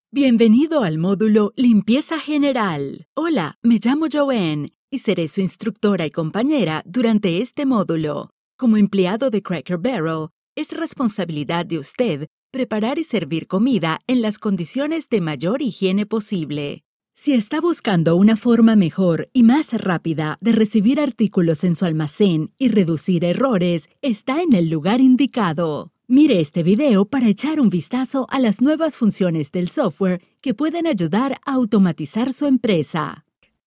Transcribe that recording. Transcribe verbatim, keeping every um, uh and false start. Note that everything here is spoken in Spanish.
Bienvenido al módulo Limpieza General. Hola, me llamo Joanne y seré su instructora y compañera durante este módulo. Como empleado de Cracker Barrel, es responsabilidad de usted preparar y servir comida en las condiciones de mayor higiene posible. Si está buscando una forma mejor y más rápida de recibir artículos en su almacén y reducir errores, está en el lugar indicado. Mire este video para echar un vistazo a las nuevas funciones del software que pueden ayudar a automatizar su empresa.